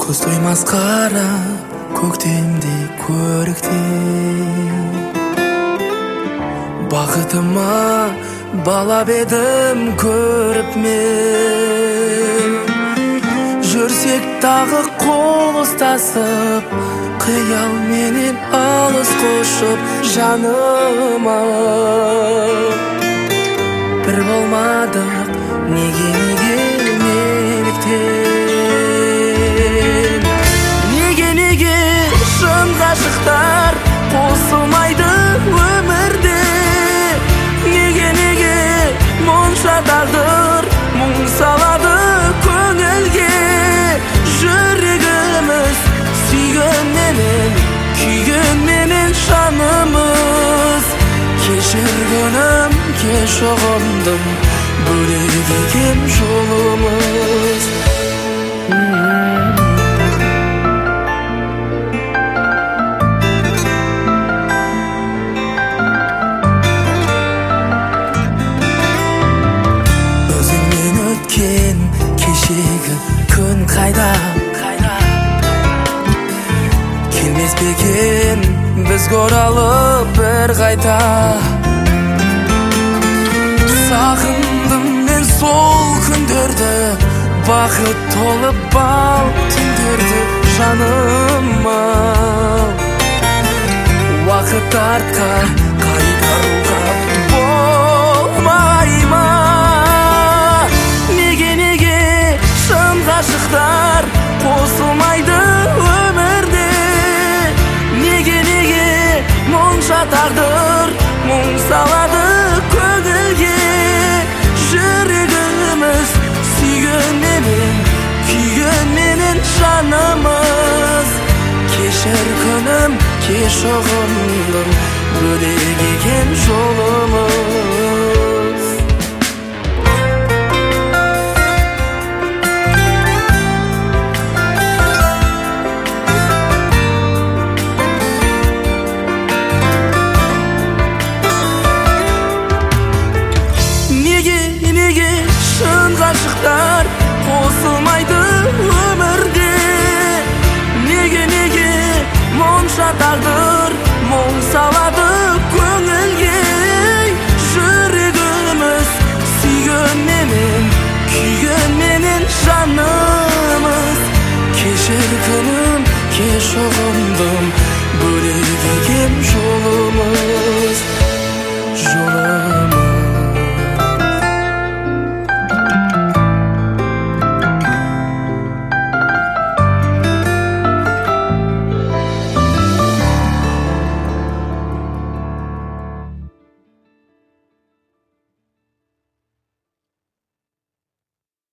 көз тоймас қара көктемде көріктен. Бақытыма балап едім көріп мен, жүрсек тағы қол ұстасып, қиял менен алыс қошып жаныма. Бір болмадық неге неліктен, неге шын ғашықтар қосылмайды өмірде, неге мұнша тағдыр мұң салады көңілге. Жүрегіміз сүйгенменен күйгенменен жанымыз, кешір күнім кеш ұғындым, бөлек екен жолымыз. Өзіңмен өткен кешегі күн қайда, келмес пе екен бізге оралып бір қайта. Сағындым мен сол күндерді, бақыт толып бал түндерді жаныма. Уақыт артқа қайтаруға болмай ма? Неге шын ғашықтар қосылмайды өмірде, неге мұнша тағдыр мұң салады көңілге. Жүрегіміз сүйгенменен күйгенменен жанымыз, кешір күнім кеш ұғындым, бөлек екен жолымыз. Неге шын ғашықтар қосылмайды өмірде, неге мұнша тағдыр мұң салады көңілге. Жүрегіміз сүйгенменен күйгенменен жанымыз, кешір күнім кеш ұғындым,